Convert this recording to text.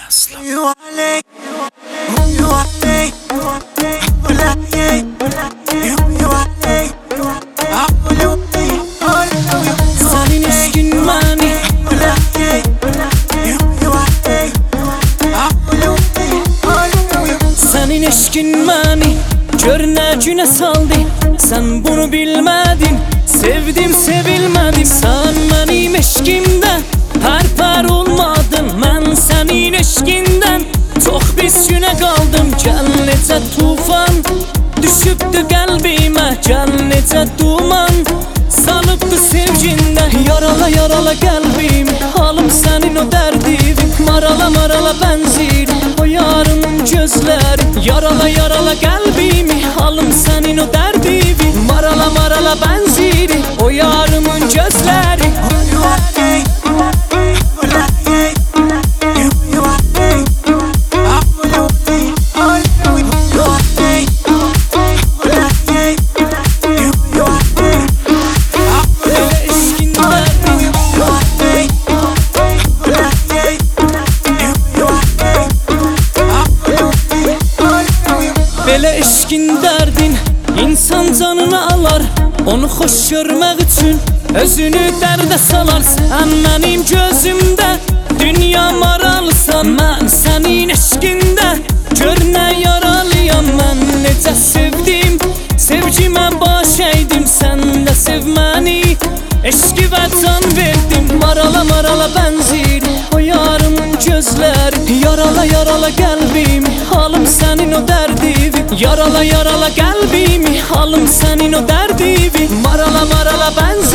Aslan. Senin eşkin mani Senin eşkin mani Görünə günə saldı Sen bunu bilmedin Sevdim sevilmedim Sen benim eşkimdə Pər olmadın Mən senin eşkindən Çox pis günə qaldım Gəl necə tufan Düşübdü qəlbimə Gəl necə duman Salıbdı sevgində Yarala yarala qəlbim Halım sənin o dərdivin Marala marala bənzir O yarının gözləri Yarala yarala qəlbimi Halım sənin o dərdivin Marala marala bənzir O yarımın gözləri Belə eşkin dərdin insan canını alar Onu xoş görmək üçün özünü dərdə salar Sən mənim gözümdə dünya maralısan Mən sənin eşkində gör nə yaralıyam Mən necə sevdim, sevgimə baş əydim Sən də sev məni, eşki və can verdim Marala marala bənzir o yarımın gözləri Yarala yarala qəlbimi, halım sənin o dərdivi Yarala yarala qəlbimi, halım sənin o dərdivi Marala marala bənzir